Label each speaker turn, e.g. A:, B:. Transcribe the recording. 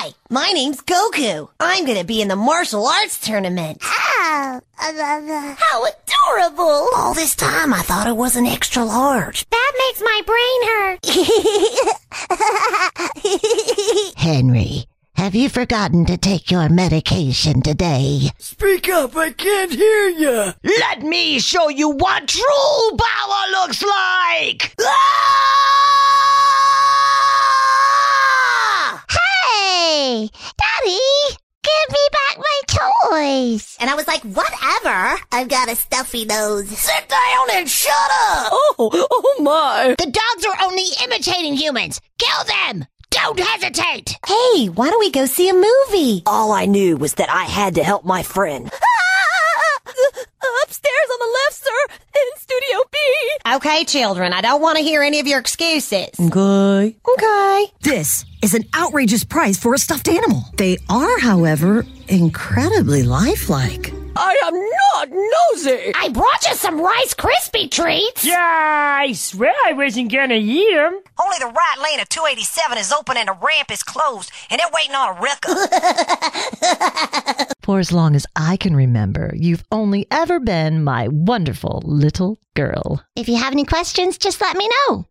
A: Hi, my name's Goku. I'm gonna be in the martial arts tournament.
B: Oh,
A: How adorable! All this time I thought it was an extra large.
B: that makes my brain hurt.
C: Henry, have you forgotten to take your medication today?
D: Speak up, I can't hear ya.
C: Let me show you what true power looks like!
B: Hey, Daddy, give me back my toys.
A: And I was like, whatever. I've got a stuffy nose.
D: Sit down and shut up.
E: Oh my.
C: The dogs are only imitating humans. Kill them! Don't hesitate!
A: Hey, why don't we go see a movie?
E: All I knew was that I had to help my friend. Upstairs on the left, sir, in Studio B.
A: Okay, children, I don't want to hear any of your excuses.
E: Okay.
A: Okay.
F: This is an outrageous price for a stuffed animal. They are, however, incredibly lifelike.
E: I am not nosy.
B: I brought you some Rice Krispie treats.
G: Yeah, I swear I wasn't gonna eat them.
H: Only the right lane of 287 is open and the ramp is closed, and they're waiting on a wrecker.
I: For as long as I can remember, you've only ever been my wonderful little girl.
B: If you have any questions, just let me know.